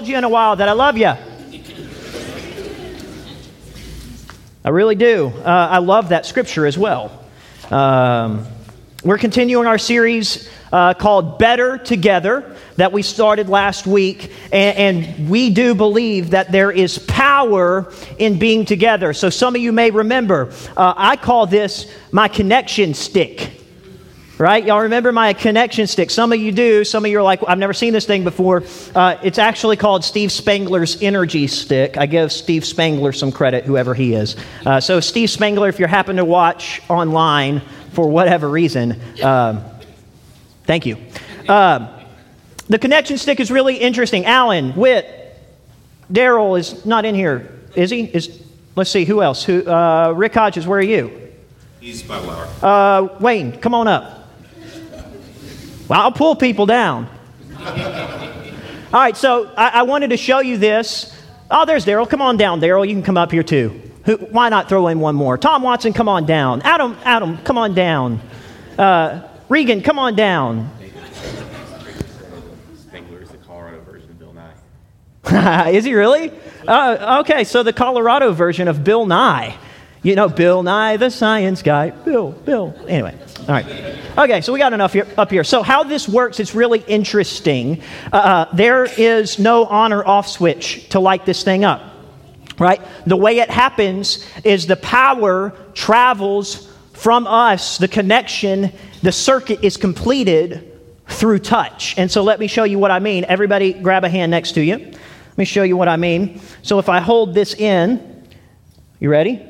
you in a while that I love you. I really do. I love that scripture as well. We're continuing our series called Better Together that we started last week, and we do believe that there is power in being together. So some of you may remember, I call this my connection stick. Right? Y'all remember my connection stick? Some of you do. Some of you are like, I've never seen this thing before. It's actually called Steve Spangler's energy stick. I give Steve Spangler some credit, whoever he is. So Steve Spangler, if you happen to watch online for whatever reason, thank you. The connection stick is really interesting. Alan, Whit, Daryl is not in here, is he? Let's see, who else? Rick Hodges, where are you? He's by Lauer. Wayne, come on up. Well, I'll pull people down. All right, so I wanted to show you this. Oh, there's Daryl. Come on down, Daryl. You can come up here too. Why not throw in one more? Tom Watson, come on down. Adam, come on down. Regan, come on down. Spangler is the Colorado version of Bill Nye. Is he really? Okay, so the Colorado version of Bill Nye. You know, Bill Nye, the science guy. Bill. Anyway, all right. Okay, so we got enough up here. So how this works, it's really interesting. There is no on or off switch to light this thing up, right? The way it happens is the power travels from us, the connection, the circuit is completed through touch. And so let me show you what I mean. Everybody grab a hand next to you. Let me show you what I mean. So if I hold this in, you ready?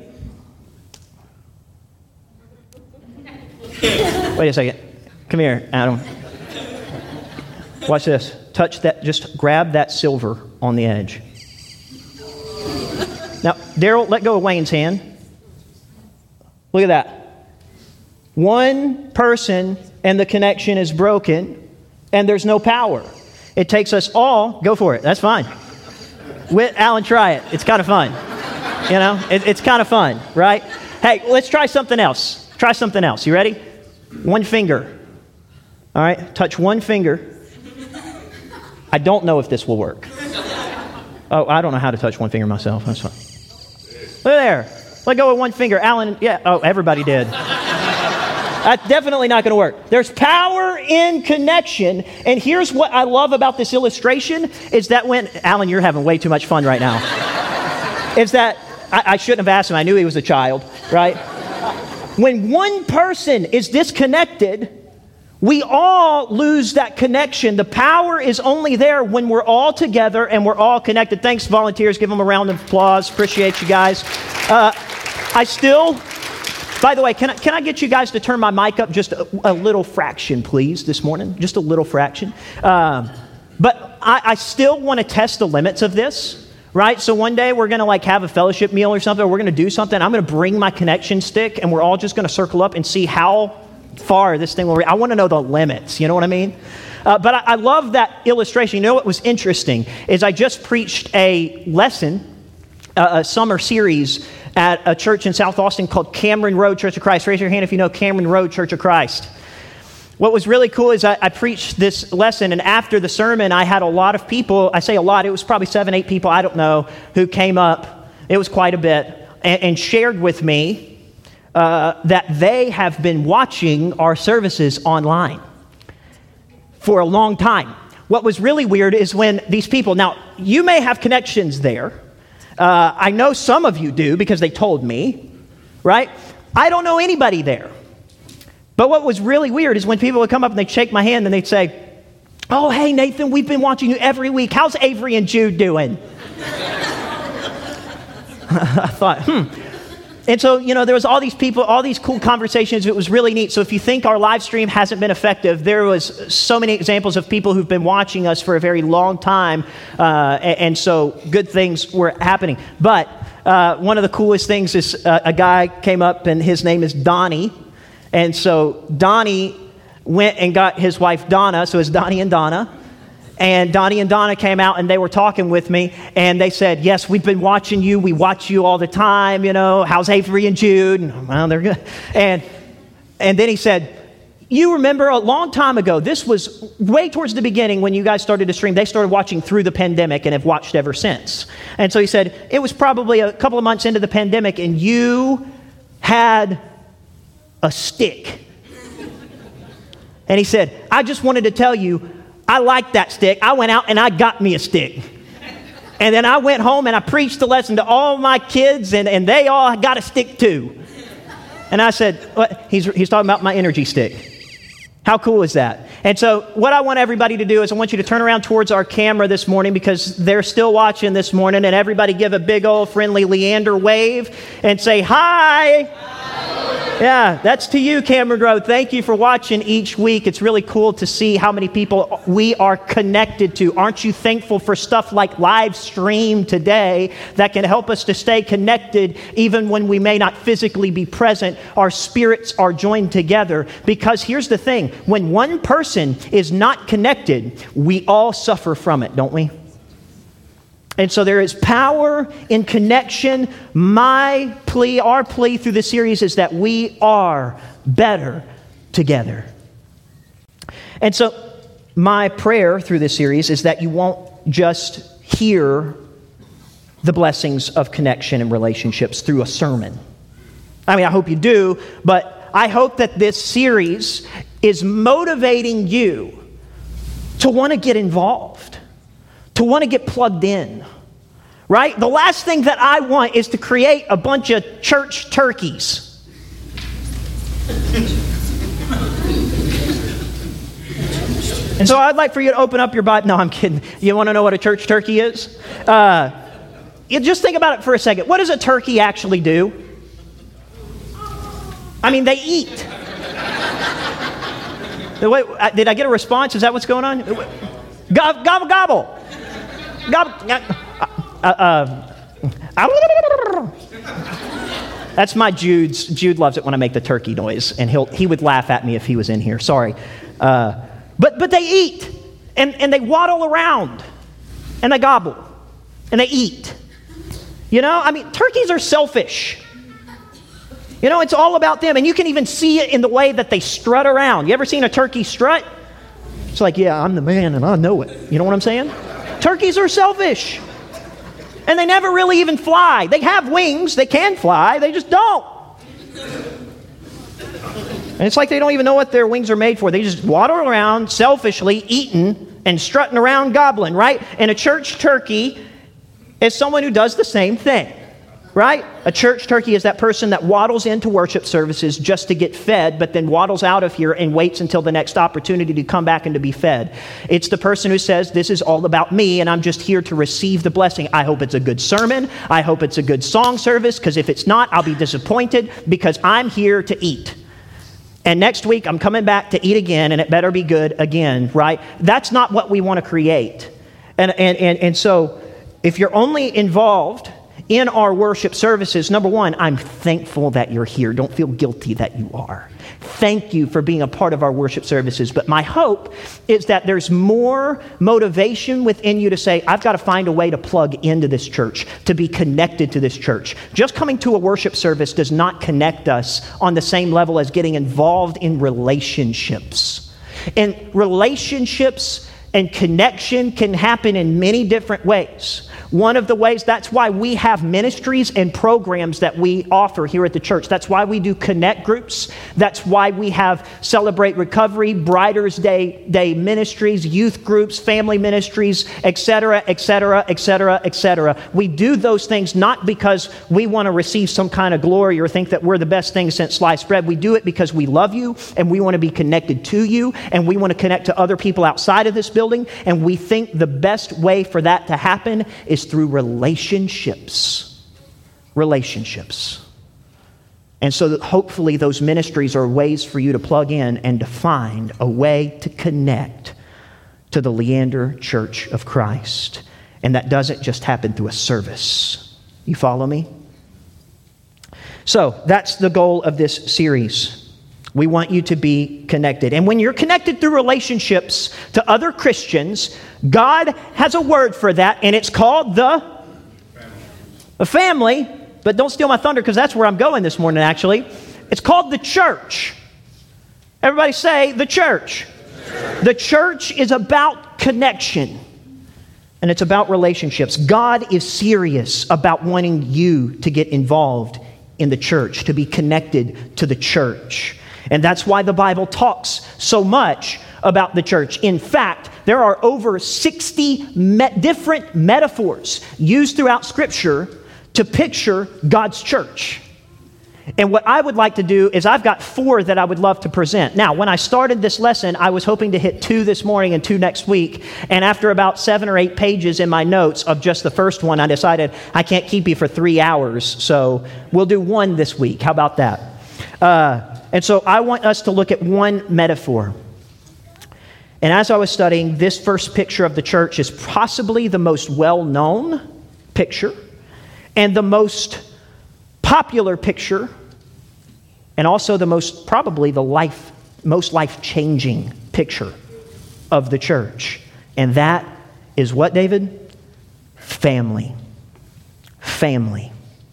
Wait a second. Come here, Adam. Watch this. Touch that. Just grab that silver on the edge. Now, Daryl, let go of Wayne's hand. Look at that. One person and the connection is broken and there's no power. It takes us all. Go for it. That's fine. Alan, try it. It's kind of fun. You know, it's kind of fun, right? Hey, let's try something else. Try something else. You ready? One finger. All right, touch one finger. I don't know if this will work. Oh, I don't know how to touch one finger myself. That's fine. Look there. Let go of one finger. Alan, yeah. Oh, everybody did. That's definitely not going to work. There's power in connection. And here's what I love about this illustration is that when, Alan, you're having way too much fun right now. Is that, I shouldn't have asked him. I knew he was a child, right? When one person is disconnected, we all lose that connection. The power is only there when we're all together and we're all connected. Thanks, volunteers. Give them a round of applause. Appreciate you guys. By the way, can I get you guys to turn my mic up just a little fraction, please, this morning? Just a little fraction. But I still want to test the limits of this. Right? So one day we're going to have a fellowship meal or something. Or we're going to do something. I'm going to bring my connection stick and we're all just going to circle up and see how far this thing will reach. I want to know the limits. You know what I mean? But I love that illustration. You know what was interesting is I just preached a lesson, a summer series at a church in South Austin called Cameron Road Church of Christ. Raise your hand if you know Cameron Road Church of Christ. What was really cool is I preached this lesson, and after the sermon, I had a lot of people, I say a lot, it was probably 7, 8 people, I don't know, who came up, it was quite a bit, and shared with me that they have been watching our services online for a long time. What was really weird is when these people, now, you may have connections there. I know some of you do because they told me, right? I don't know anybody there. But what was really weird is when people would come up and they'd shake my hand and they'd say, "Oh, hey, Nathan, we've been watching you every week. How's Avery and Jude doing?" I thought, And so, there was all these people, all these cool conversations. It was really neat. So if you think our live stream hasn't been effective, there was so many examples of people who've been watching us for a very long time. And so good things were happening. But one of the coolest things is a guy came up and his name is Donnie. And so Donnie went and got his wife Donna, so it's Donnie and Donna. And Donnie and Donna came out and they were talking with me and they said, "Yes, we've been watching you. We watch you all the time, how's Avery and Jude?" And, "Well, they're good." And then he said, you remember a long time ago, this was way towards the beginning when you guys started to stream. They started watching through the pandemic and have watched ever since. And so he said, it was probably a couple of months into the pandemic and you had a stick. And he said, I just wanted to tell you, I like that stick. I went out and I got me a stick. And then I went home and I preached the lesson to all my kids and they all got a stick too. And I said, what? He's talking about my energy stick. How cool is that? And so what I want everybody to do is I want you to turn around towards our camera this morning because they're still watching this morning, and everybody give a big old friendly Leander wave and say, hi. Yeah, that's to you, Cameron Road. Thank you for watching each week. It's really cool to see how many people we are connected to. Aren't you thankful for stuff like live stream today that can help us to stay connected even when we may not physically be present? Our spirits are joined together because here's the thing. When one person is not connected, we all suffer from it, don't we? And so there is power in connection. My plea, our plea through this series is that we are better together. And so my prayer through this series is that you won't just hear the blessings of connection and relationships through a sermon. I mean, I hope you do, but I hope that this series is motivating you to want to get involved, to want to get plugged in, right? The last thing that I want is to create a bunch of church turkeys. And so I'd like for you to open up your Bible. No, I'm kidding. You want to know what a church turkey is? You just think about it for a second. What does a turkey actually do? I mean, they eat. Wait, did I get a response? Is that what's going on? Gobble, gobble, gobble. That's my Jude's. Jude loves it when I make the turkey noise, and he would laugh at me if he was in here. Sorry. But they eat, and they waddle around, and they gobble, and they eat. You know, I mean, turkeys are selfish. You know, it's all about them, and you can even see it in the way that they strut around. You ever seen a turkey strut? It's like, yeah, I'm the man, and I know it. You know what I'm saying? Turkeys are selfish, and they never really even fly. They have wings. They can fly. They just don't. And it's like they don't even know what their wings are made for. They just waddle around selfishly, eating and strutting around, gobbling, right? And a church turkey is someone who does the same thing, right? A church turkey is that person that waddles into worship services just to get fed, but then waddles out of here and waits until the next opportunity to come back and to be fed. It's the person who says, this is all about me, and I'm just here to receive the blessing. I hope it's a good sermon. I hope it's a good song service, because if it's not, I'll be disappointed because I'm here to eat. And next week, I'm coming back to eat again, and it better be good again, right? That's not what we want to create. And so if you're only involved in our worship services, number one, I'm thankful that you're here. Don't feel guilty that you are. Thank you for being a part of our worship services. But my hope is that there's more motivation within you to say, I've got to find a way to plug into this church, to be connected to this church. Just coming to a worship service does not connect us on the same level as getting involved in relationships. And relationships and connection can happen in many different ways. One of the ways, that's why we have ministries and programs that we offer here at the church. That's why we do connect groups. That's why we have Celebrate Recovery, Brighter's Day ministries, youth groups, family ministries, etc., etc., etc., etc. We do those things not because we want to receive some kind of glory or think that we're the best thing since sliced bread. We do it because we love you and we want to be connected to you and we want to connect to other people outside of this building, and we think the best way for that to happen is through relationships. And so that hopefully those ministries are ways for you to plug in and to find a way to connect to the Leander Church of Christ. And that doesn't just happen through a service. You follow me? So that's the goal of this series. We want you to be connected. And when you're connected through relationships to other Christians, God has a word for that, and it's called the family. But don't steal my thunder, because that's where I'm going this morning, actually. It's called the church. Everybody say the church. The church is about connection. And it's about relationships. God is serious about wanting you to get involved in the church, to be connected to the church. And that's why the Bible talks so much about the church. In fact, there are over 60 different metaphors used throughout Scripture to picture God's church. And what I would like to do is I've got 4 that I would love to present. Now, when I started this lesson, I was hoping to hit 2 this morning and 2 next week. And after about 7 or 8 pages in my notes of just the first one, I decided I can't keep you for 3 hours. So we'll do 1 this week. How about that? And so I want us to look at 1 metaphor. And as I was studying, this first picture of the church is possibly the most well-known picture and the most popular picture, and also the most life-changing picture of the church. And that is what, David? Family. Family.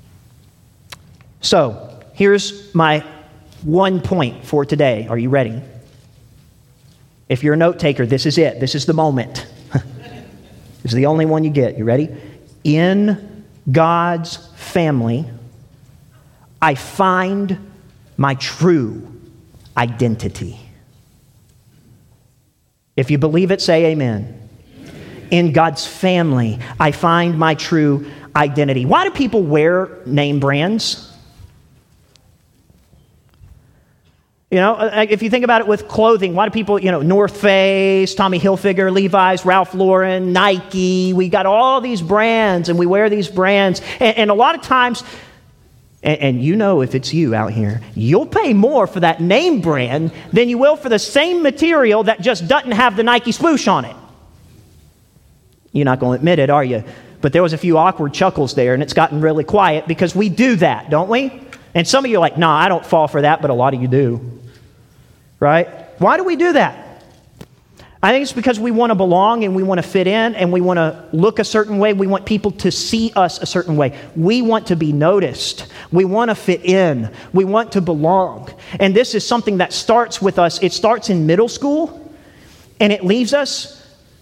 So, here's my 1 point for today. Are you ready? If you're a note taker, this is it. This is the moment. This is the only one you get. You ready? In God's family, I find my true identity. If you believe it, say amen. In God's family, I find my true identity. Why do people wear name brands? You know, if you think about it with clothing, why do people, North Face, Tommy Hilfiger, Levi's, Ralph Lauren, Nike, we got all these brands and we wear these brands. And a lot of times, and if it's you out here, you'll pay more for that name brand than you will for the same material that just doesn't have the Nike swoosh on it. You're not going to admit it, are you? But there was a few awkward chuckles there, and it's gotten really quiet because we do that, don't we? And some of you are like, nah, I don't fall for that, but a lot of you do. Right? Why do we do that? I think it's because we want to belong and we want to fit in and we want to look a certain way. We want people to see us a certain way. We want to be noticed. We want to fit in. We want to belong. And this is something that starts with us. It starts in middle school and it leaves us.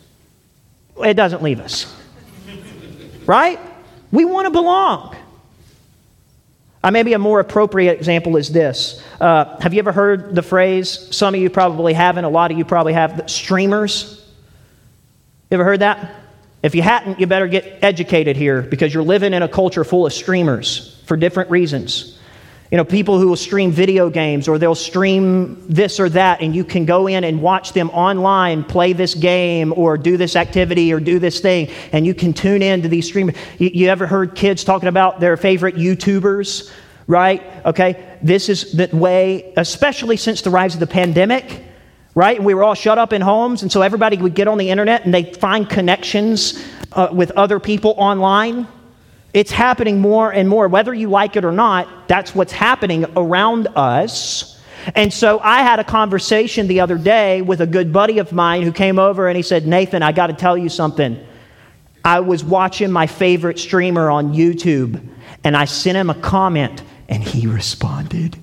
It doesn't leave us. Right? We want to belong. Maybe a more appropriate example is this. Have you ever heard the phrase, some of you probably haven't, a lot of you probably have, streamers? You ever heard that? If you hadn't, you better get educated here because you're living in a culture full of streamers for different reasons. People who will stream video games or they'll stream this or that, and you can go in and watch them online play this game or do this activity or do this thing, and you can tune in to these streamers. You ever heard kids talking about their favorite YouTubers, right? Okay, this is the way, especially since the rise of the pandemic, right? We were all shut up in homes, and so everybody would get on the internet and they'd find connections with other people online. It's happening more and more. Whether you like it or not, that's what's happening around us. And so I had a conversation the other day with a good buddy of mine who came over and he said, Nathan, I got to tell you something. I was watching my favorite streamer on YouTube and I sent him a comment and he responded.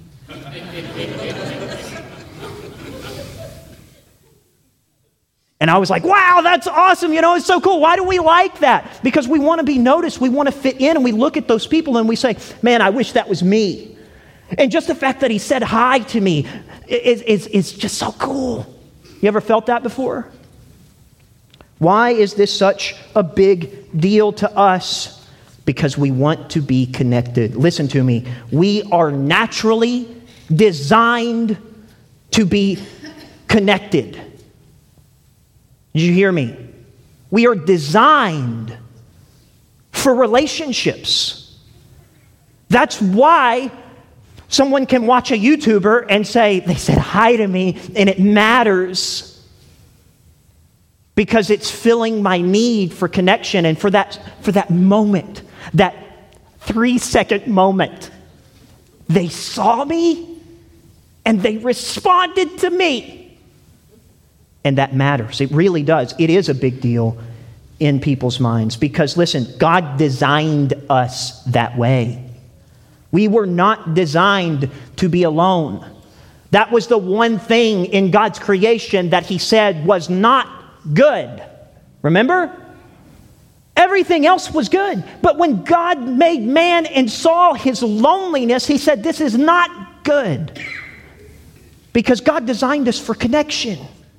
And I was like, wow, that's awesome. It's so cool. Why do we like that? Because we want to be noticed. We want to fit in. And we look at those people and we say, man, I wish that was me. And just the fact that he said hi to me is just so cool. You ever felt that before? Why is this such a big deal to us? Because we want to be connected. Listen to me. We are naturally designed to be connected. Did you hear me? We are designed for relationships. That's why someone can watch a YouTuber and say, they said hi to me, and it matters because it's filling my need for connection and for that moment, that 3-second moment. They saw me and they responded to me. And that matters. It really does. It is a big deal in people's minds because, listen, God designed us that way. We were not designed to be alone. That was the one thing in God's creation that he said was not good. Remember? Everything else was good. But when God made man and saw his loneliness, he said, this is not good. Because God designed us for connection.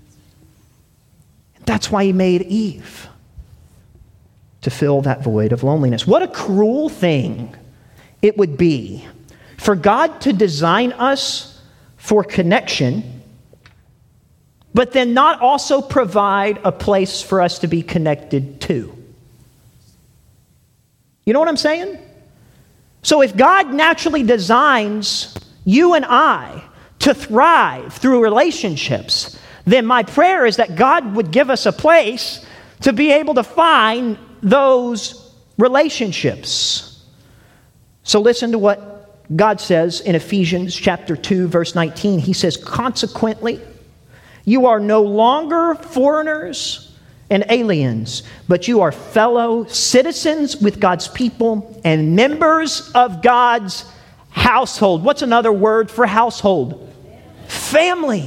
That's why he made Eve, to fill that void of loneliness. What a cruel thing it would be for God to design us for connection, but then not also provide a place for us to be connected to. You know what I'm saying? So if God naturally designs you and I to thrive through relationships, then my prayer is that God would give us a place to be able to find those relationships. So listen to what God says in Ephesians chapter 2, verse 19. He says, consequently, you are no longer foreigners and aliens, but you are fellow citizens with God's people and members of God's household. What's another word for household? Family.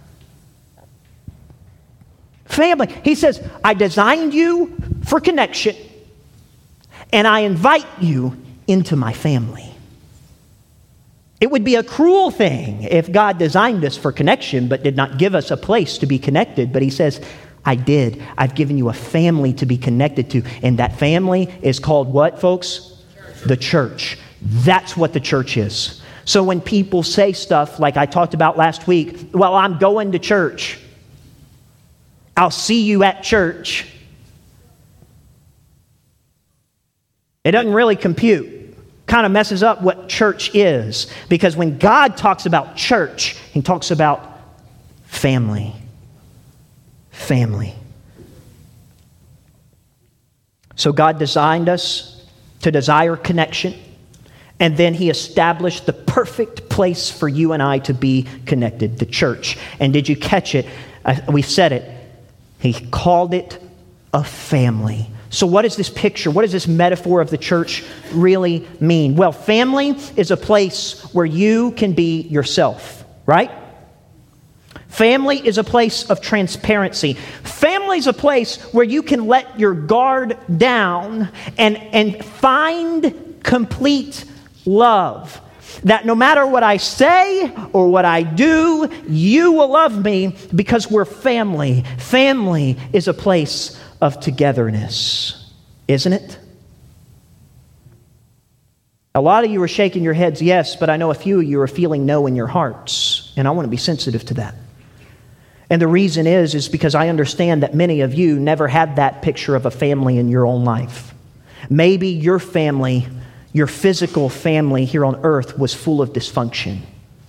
Family. He says, I designed you for connection, and I invite you into my family. It would be a cruel thing if God designed us for connection but did not give us a place to be connected. But he says, I did. I've given you a family to be connected to. And that family is called what, folks? The church. That's what the church is. So when people say stuff like I talked about last week, well, I'm going to church. I'll see you at church. It doesn't really compute. Kind of messes up what church is. Because when God talks about church, he talks about family. Family. So God designed us to desire connection. And then he established the perfect place for you and I to be connected, the church. And did you catch it? We said it. He called it a family. So what is this picture? What does this metaphor of the church really mean? Well, family is a place where you can be yourself, right? Family is a place of transparency. Family is a place where you can let your guard down and find complete love. That no matter what I say or what I do, you will love me because we're family. Family is a place of togetherness, isn't it? A lot of you are shaking your heads, yes, but I know a few of you are feeling no in your hearts, and I want to be sensitive to that. And the reason is because I understand that many of you never had that picture of a family in your own life. Maybe your family, your physical family here on earth was full of dysfunction.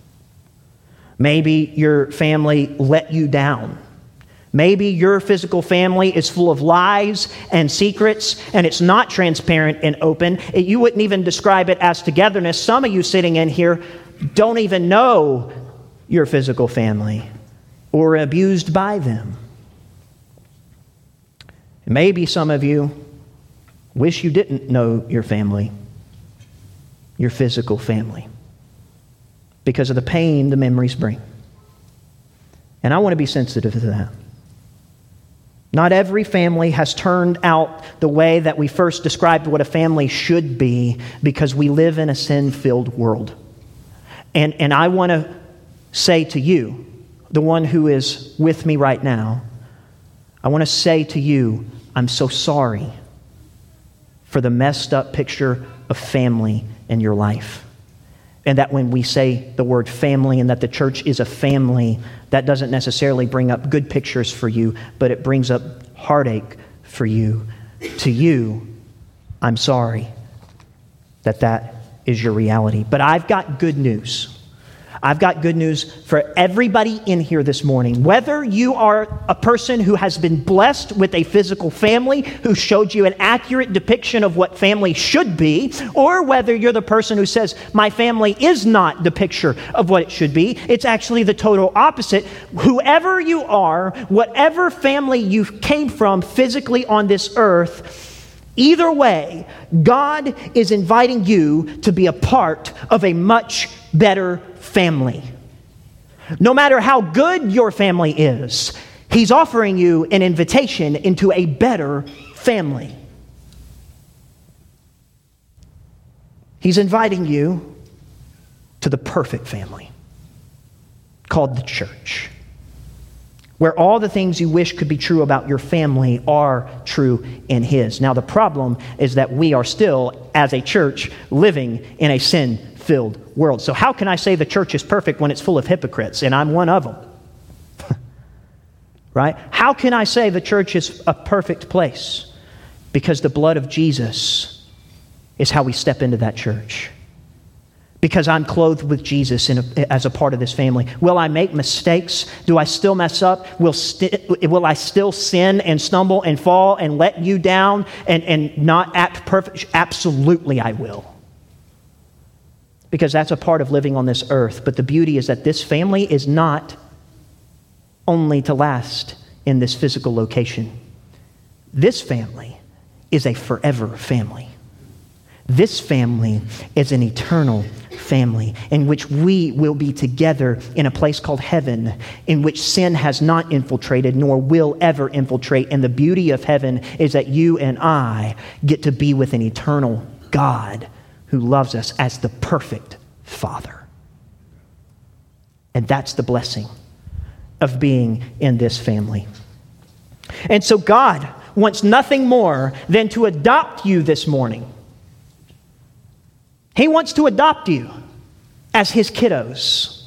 Maybe your family let you down. Maybe your physical family is full of lies and secrets, and it's not transparent and open. You wouldn't even describe it as togetherness. Some of you sitting in here don't even know your physical family or are abused by them. Maybe some of you wish you didn't know your family, your physical family, because of the pain the memories bring. And I want to be sensitive to that. Not every family has turned out the way that we first described what a family should be because we live in a sin-filled world. And I want to say to you, the one who is with me right now, I want to say to you, I'm so sorry for the messed up picture of family in your life. And that when we say the word family and that the church is a family, that doesn't necessarily bring up good pictures for you, but it brings up heartache for you. To you, I'm sorry that is your reality. But I've got good news. I've got good news for everybody in here this morning. Whether you are a person who has been blessed with a physical family who showed you an accurate depiction of what family should be, or whether you're the person who says, my family is not the picture of what it should be, it's actually the total opposite. Whoever you are, whatever family you came from physically on this earth, either way, God is inviting you to be a part of a much better family. No matter how good your family is, He's offering you an invitation into a better family. He's inviting you to the perfect family called the church, where all the things you wish could be true about your family are true in His. Now, the problem is that we are still, as a church, living in a sin-filled world. So how can I say the church is perfect when it's full of hypocrites, and I'm one of them? Right? How can I say the church is a perfect place? Because the blood of Jesus is how we step into that church. Because I'm clothed with Jesus as a part of this family. Will I make mistakes? Do I still mess up? Will I still sin and stumble and fall and let you down and not act perfect? Absolutely I will. Because that's a part of living on this earth. But the beauty is that this family is not only to last in this physical location. This family is a forever family. This family is an eternal family in which we will be together in a place called heaven, in which sin has not infiltrated nor will ever infiltrate. And the beauty of heaven is that you and I get to be with an eternal God who loves us as the perfect Father. And that's the blessing of being in this family. And so God wants nothing more than to adopt you this morning. He wants to adopt you as His kiddos.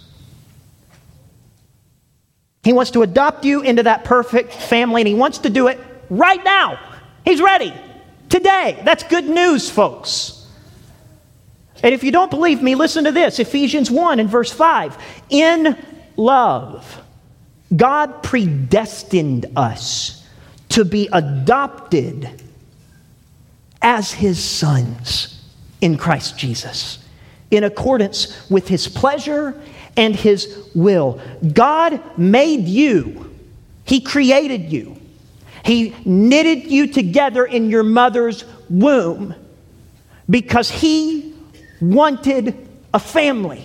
He wants to adopt you into that perfect family, and He wants to do it right now. He's ready. Today. That's good news, folks. And if you don't believe me, listen to this. Ephesians 1 and verse 5. In love, God predestined us to be adopted as His sons in Christ Jesus, in accordance with His pleasure and His will. God made you. He created you. He knitted you together in your mother's womb because He wanted a family.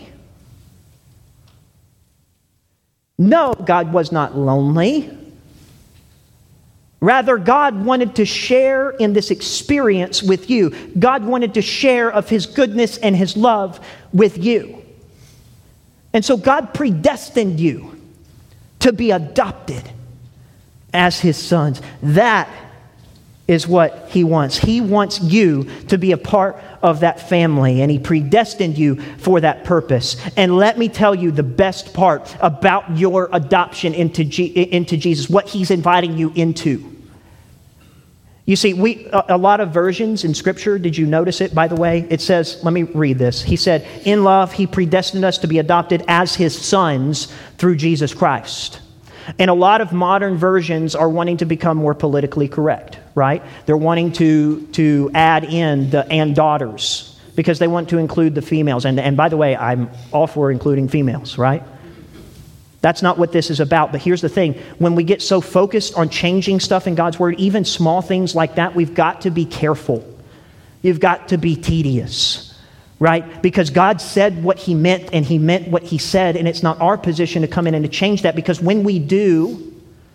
No, God was not lonely. Rather, God wanted to share in this experience with you. God wanted to share of His goodness and His love with you. And so God predestined you to be adopted as His sons. That is what He wants. He wants you to be a part of that family, and He predestined you for that purpose. And let me tell you the best part about your adoption into Jesus, what He's inviting you into. You see, a lot of versions in Scripture, did you notice it, by the way? It says, let me read this. He said, in love, He predestined us to be adopted as His sons through Jesus Christ. And a lot of modern versions are wanting to become more politically correct, right? They're wanting to add in the and daughters because they want to include the females. And by the way, I'm all for including females, right? That's not what this is about. But here's the thing. When we get so focused on changing stuff in God's Word, even small things like that, we've got to be careful. You've got to be tedious. Right? Because God said what He meant and He meant what He said, and it's not our position to come in and to change that, because when we do,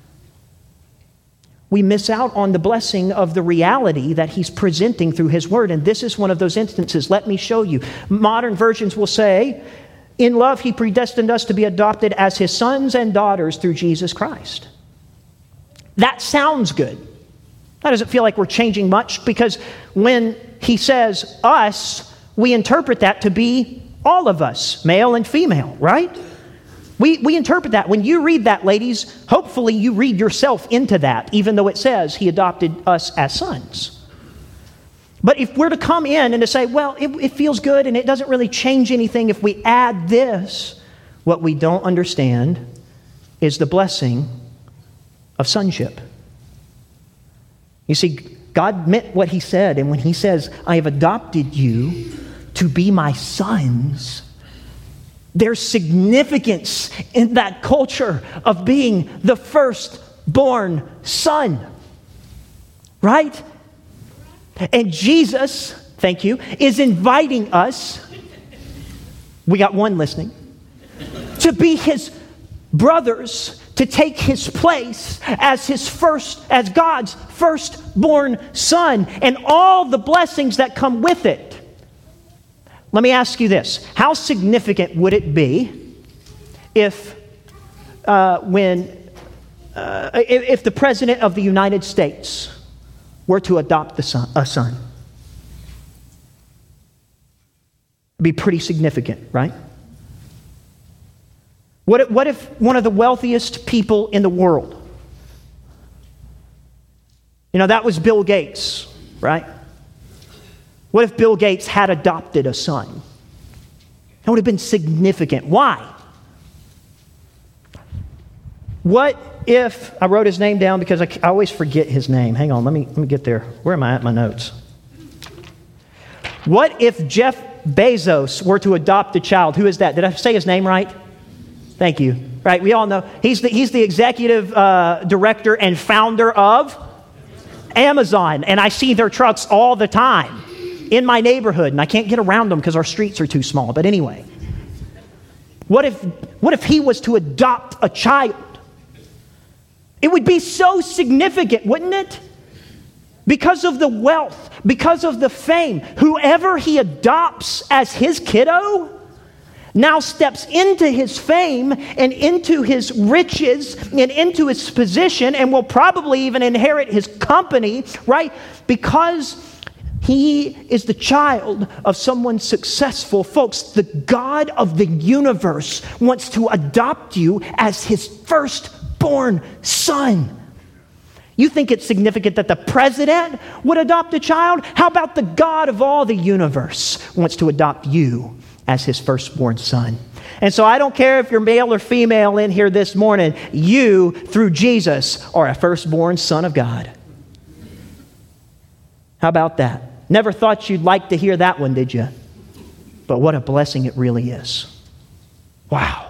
we miss out on the blessing of the reality that He's presenting through His Word. And this is one of those instances. Let me show you. Modern versions will say, in love, He predestined us to be adopted as His sons and daughters through Jesus Christ. That sounds good. That doesn't feel like we're changing much, because when He says us, we interpret that to be all of us, male and female, right? We interpret that. When you read that, ladies, hopefully you read yourself into that, even though it says He adopted us as sons. But if we're to come in and to say, well, it feels good and it doesn't really change anything if we add this, what we don't understand is the blessing of sonship. You see, God meant what He said, and when He says, I have adopted you to be my sons, there's significance in that culture of being the firstborn son. Right? And Jesus, thank you, is inviting us, we got one listening, to be His brothers to take his place as God's firstborn son, and all the blessings that come with it. Let me ask you this. How significant would it be if the President of the United States were to adopt a son? It'd be pretty significant, right? What if one of the wealthiest people in the world, that was Bill Gates, right? What if Bill Gates had adopted a son? That would have been significant. Why? What if, I wrote his name down because I always forget his name. Hang on, let me get there. Where am I at my notes? What if Jeff Bezos were to adopt a child? Who is that? Did I say his name right? Thank you. Right, we all know. He's the executive director and founder of Amazon. And I see their trucks all the time in my neighborhood. And I can't get around them because our streets are too small. But anyway, what if he was to adopt a child? It would be so significant, wouldn't it? Because of the wealth, because of the fame, whoever he adopts as his kiddo now steps into his fame and into his riches and into his position, and will probably even inherit his company, right? Because he is the child of someone successful. Folks, the God of the universe wants to adopt you as his firstborn son. You think it's significant that the president would adopt a child? How about the God of all the universe wants to adopt you as his firstborn son? And so I don't care if you're male or female in here this morning, you, through Jesus, are a firstborn son of God. How about that? Never thought you'd like to hear that one, did you? But what a blessing it really is. Wow.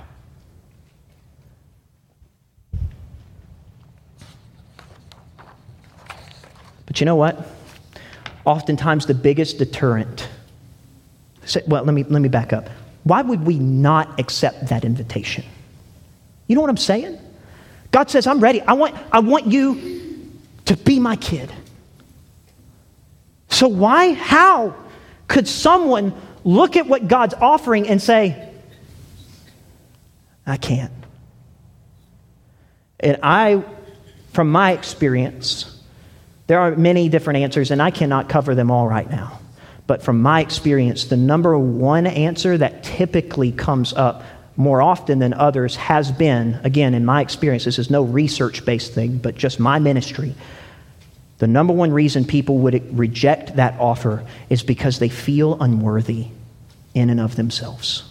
But you know what? Oftentimes the biggest deterrent. Well, let me back up. Why would we not accept that invitation? You know what I'm saying? God says, I'm ready. I want you to be my kid. So how could someone look at what God's offering and say, I can't? And from my experience, there are many different answers, and I cannot cover them all right now. But from my experience, the number one answer that typically comes up more often than others has been, again, in my experience, this is no research-based thing, but just my ministry. The number one reason people would reject that offer is because they feel unworthy in and of themselves.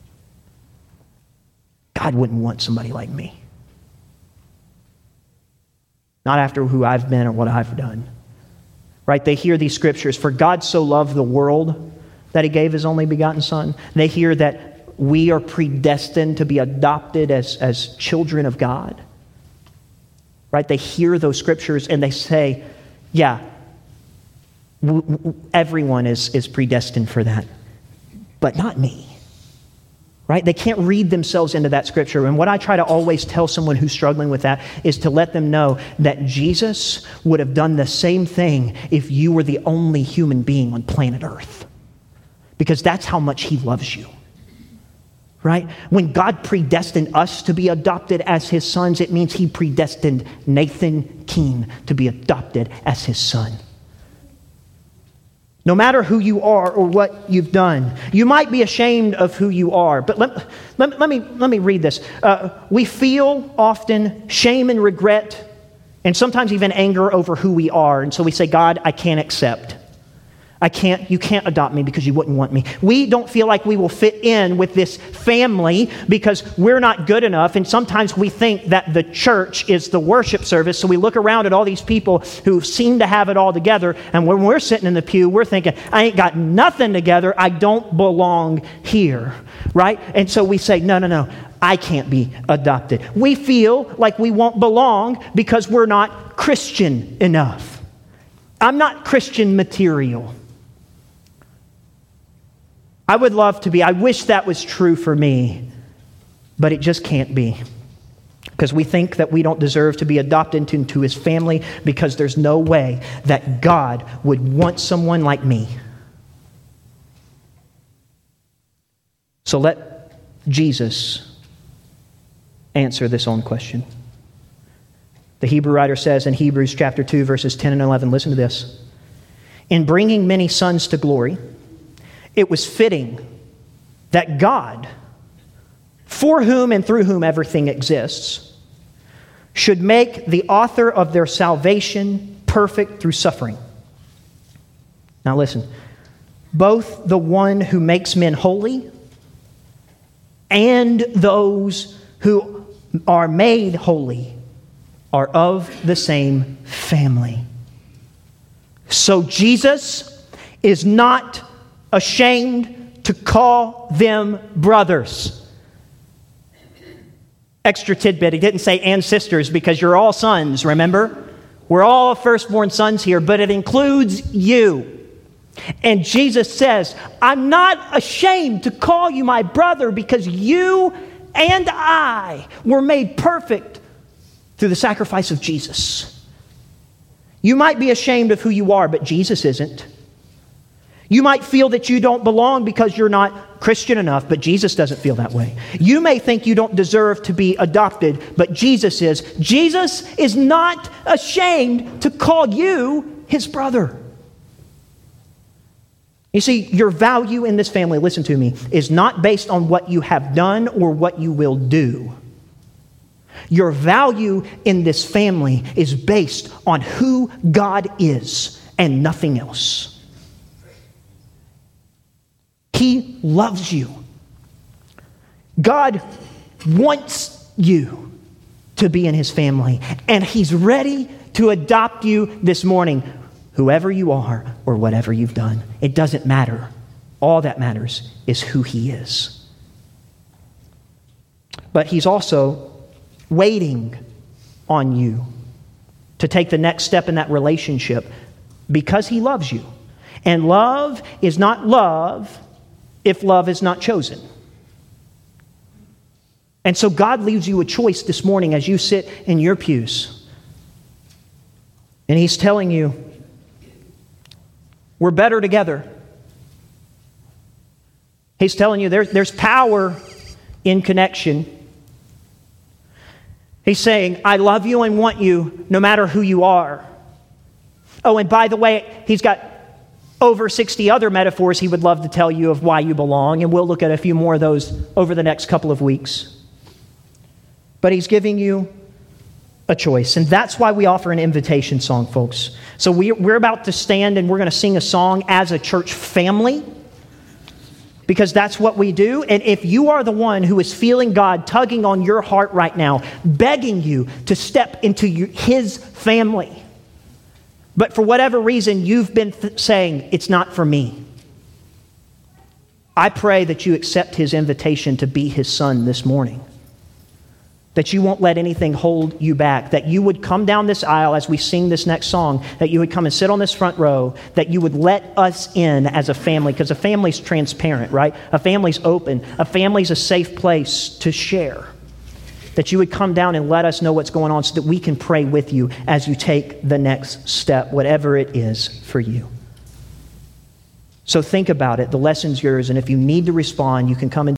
God wouldn't want somebody like me. Not after who I've been or what I've done. Right? They hear these scriptures, for God so loved the world that he gave his only begotten son. They hear that we are predestined to be adopted as children of God. Right? They hear those scriptures and they say, yeah, everyone is predestined for that, but not me. Right? They can't read themselves into that scripture. And what I try to always tell someone who's struggling with that is to let them know that Jesus would have done the same thing if you were the only human being on planet Earth. Because that's how much he loves you. Right? When God predestined us to be adopted as his sons, it means he predestined Nathan Keene to be adopted as his son. No matter who you are or what you've done, you might be ashamed of who you are. But let me read this. We feel often shame and regret, and sometimes even anger over who we are. And so we say, God, I can't accept. You can't adopt me because you wouldn't want me. We don't feel like we will fit in with this family because we're not good enough. And sometimes we think that the church is the worship service. So we look around at all these people who seem to have it all together. And when we're sitting in the pew, we're thinking, I ain't got nothing together. I don't belong here. Right? And so we say, no, I can't be adopted. We feel like we won't belong because we're not Christian enough. I'm not Christian material. I would love to be. I wish that was true for me, but it just can't be. Because we think that we don't deserve to be adopted into his family because there's no way that God would want someone like me. So let Jesus answer this own question. The Hebrew writer says in Hebrews chapter 2, verses 10 and 11, listen to this. In bringing many sons to glory, it was fitting that God, for whom and through whom everything exists, should make the author of their salvation perfect through suffering. Now listen, both the one who makes men holy and those who are made holy are of the same family. So Jesus is not ashamed to call them brothers. Extra tidbit, he didn't say and sisters because you're all sons, remember? We're all firstborn sons here, but it includes you. And Jesus says, I'm not ashamed to call you my brother because you and I were made perfect through the sacrifice of Jesus. You might be ashamed of who you are, but Jesus isn't. You might feel that you don't belong because you're not Christian enough, but Jesus doesn't feel that way. You may think you don't deserve to be adopted, but Jesus is. Jesus is not ashamed to call you his brother. You see, your value in this family, listen to me, is not based on what you have done or what you will do. Your value in this family is based on who God is and nothing else. He loves you. God wants you to be in his family, and he's ready to adopt you this morning, whoever you are or whatever you've done. It doesn't matter. All that matters is who he is. But he's also waiting on you to take the next step in that relationship because he loves you. And love is not love if love is not chosen. And so God leaves you a choice this morning as you sit in your pews. And he's telling you, we're better together. He's telling you there's power in connection. He's saying, I love you and want you no matter who you are. Oh, and by the way, he's got over 60 other metaphors he would love to tell you of why you belong, and we'll look at a few more of those over the next couple of weeks. But he's giving you a choice, and that's why we offer an invitation song, folks. So we're about to stand and we're going to sing a song as a church family, because that's what we do. And if you are the one who is feeling God tugging on your heart right now, begging you to step into his family, but for whatever reason you've been saying, it's not for me, I pray that you accept his invitation to be his son this morning. That you won't let anything hold you back. That you would come down this aisle as we sing this next song. That you would come and sit on this front row. That you would let us in as a family. Because a family's transparent, right? A family's open. A family's a safe place to share. That you would come down and let us know what's going on so that we can pray with you as you take the next step, whatever it is for you. So think about it. The lesson's yours. And if you need to respond, you can come and